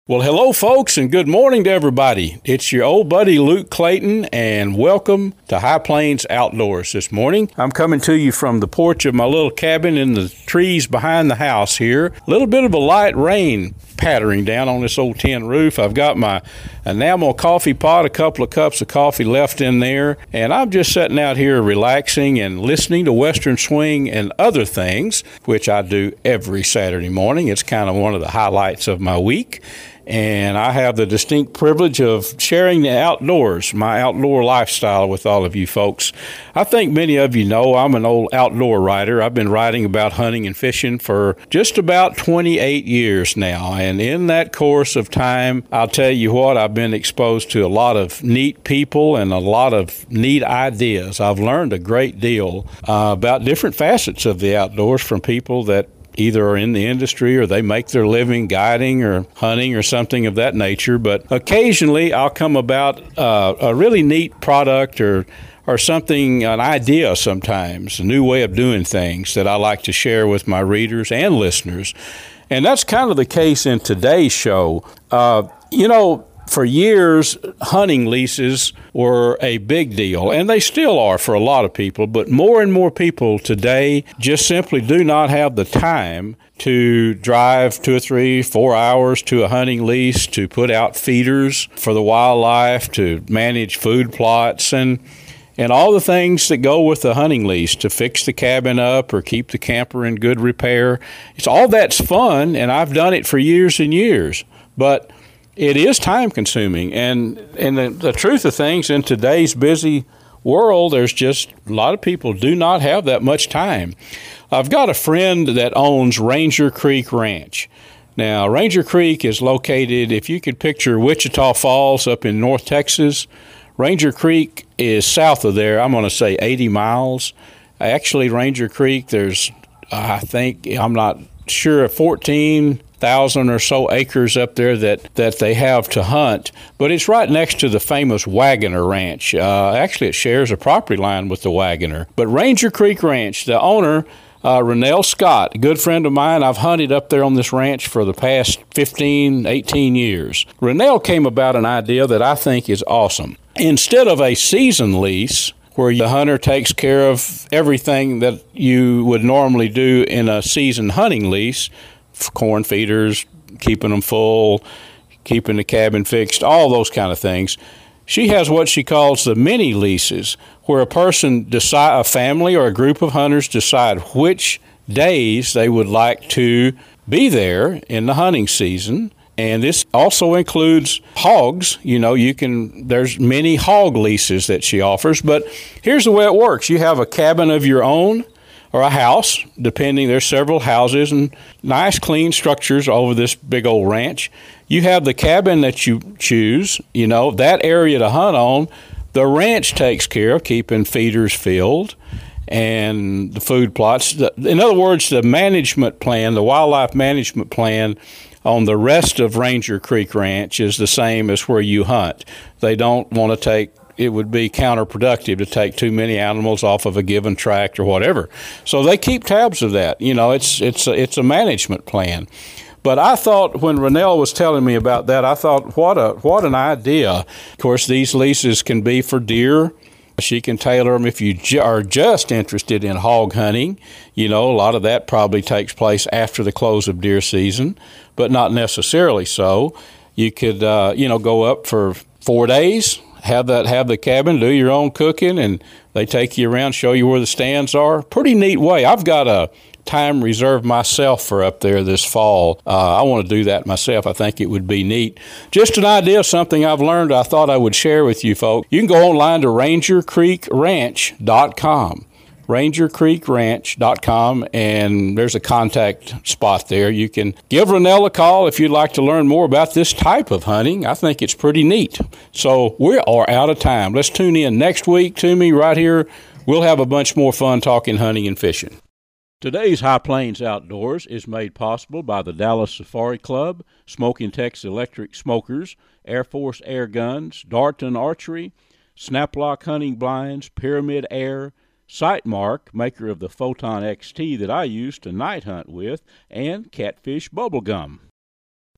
Well, hello, folks, and good morning to everybody. It's your old buddy Luke Clayton, and welcome to High Plains Outdoors this morning. I'm coming to you from the porch of my little cabin in the trees behind the house here. A little bit of a light rain pattering down on this old tin roof. I've got my enamel coffee pot, a couple of cups of coffee left in there, and I'm just sitting out here relaxing and listening to Western Swing and other things, which I do every Saturday morning. It's kind of one of the highlights of my week. And I have the distinct privilege of sharing the outdoors, my outdoor lifestyle with all of you folks. I think many of you know I'm an old outdoor writer. I've been writing about hunting and fishing for just about 28 years now. And in that course of time, I'll tell you what, I've been exposed to a lot of neat people and a lot of neat ideas. I've learned a great deal about different facets of the outdoors from people that either are in the industry or they make their living guiding or hunting or something of that nature. But occasionally I'll come about a really neat product or something, an idea sometimes, a new way of doing things that I like to share with my readers and listeners. And that's kind of the case in today's show. For years, hunting leases were a big deal, and they still are for a lot of people, but more and more people today just simply do not have the time to drive 2 or 3, 4 hours to a hunting lease, to put out feeders for the wildlife, to manage food plots, and all the things that go with the hunting lease, to fix the cabin up or keep the camper in good repair. All that's fun, and I've done it for years and years, but it is time-consuming, and the truth of things, in today's busy world, there's just a lot of people do not have that much time. I've got a friend that owns Ranger Creek Ranch. Now, Ranger Creek is located, if you could picture Wichita Falls up in North Texas, Ranger Creek is south of there, I'm going to say 80 miles. Actually, Ranger Creek, there's, I'm not sure, 14,000 or so acres up there that they have to hunt, but it's right next to the famous Wagoner Ranch. Actually, it shares a property line with the Wagoner. But Ranger Creek Ranch, the owner, Rennell Scott, a good friend of mine, I've hunted up there on this ranch for the past 15, 18 years. Rennell came about an idea that I think is awesome. Instead of a season lease, where the hunter takes care of everything that you would normally do in a season hunting lease, corn feeders, keeping them full, keeping the cabin fixed, all those kind of things. She has what she calls the mini leases, where a family or a group of hunters decide which days they would like to be in the hunting season. And this also includes hogs. There's many hog leases that she offers, but here's the way it works. You have a cabin of your own, or a house, depending. There's several houses and nice, clean structures over this big old ranch. You have the cabin that you choose, that area to hunt on. The ranch takes care of keeping feeders filled and the food plots. In other words, the management plan, the wildlife management plan on the rest of Ranger Creek Ranch is the same as where you hunt. They don't want to it would be counterproductive to take too many animals off of a given tract or whatever. So they keep tabs of that. It's a management plan. But I thought, when Rennell was telling me about that, I thought, what an idea. Of course, these leases can be for deer. She can tailor them if you are just interested in hog hunting. A lot of that probably takes place after the close of deer season, but not necessarily so. You could, go up for 4 days, have the cabin, do your own cooking, and they take you around, show you where the stands are. Pretty neat way. I've got a time reserved myself for up there this fall. I want to do that myself. I think it would be neat. Just an idea, something I've learned I thought I would share with you folks. You can go online to rangercreekranch.com. rangercreekranch.com, and there's a contact spot there. You can give Rennell a call if you'd like to learn more about this type of hunting. I think it's pretty neat. So we are out of time. Let's tune in next week to me right here. We'll have a bunch more fun talking hunting and fishing. Today's High Plains Outdoors is made possible by the Dallas Safari Club, Smoking Tex Electric Smokers, Air Force Air Guns, Darton Archery, Snaplock Hunting Blinds, Pyramid Air, Sightmark, maker of the Photon XT that I use to night hunt with, and Catfish Bubblegum.